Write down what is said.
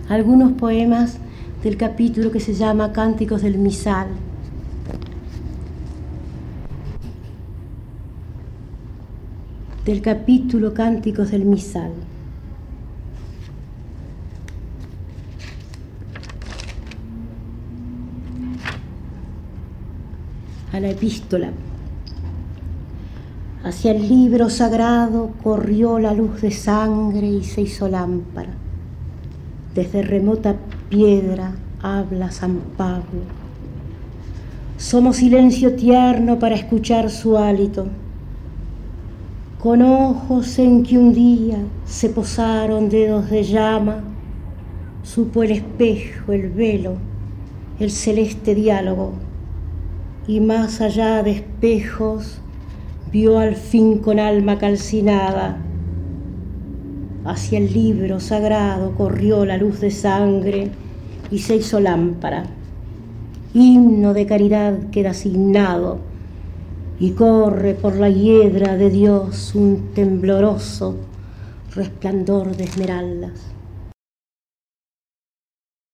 algunos poemas del capítulo que se llama Cánticos del Misal. Del capítulo Cánticos del Misal. A la epístola. Hacia el libro sagrado corrió la luz de sangre y se hizo lámpara. Desde remota piedra habla San Pablo. Somos silencio tierno para escuchar su hálito. Con ojos en que un día se posaron dedos de llama, supo el espejo, el velo, el celeste diálogo, y más allá de espejos vio al fin con alma calcinada. Hacia el libro sagrado corrió la luz de sangre y se hizo lámpara. Himno de caridad queda asignado y corre por la hiedra de Dios un tembloroso resplandor de esmeraldas.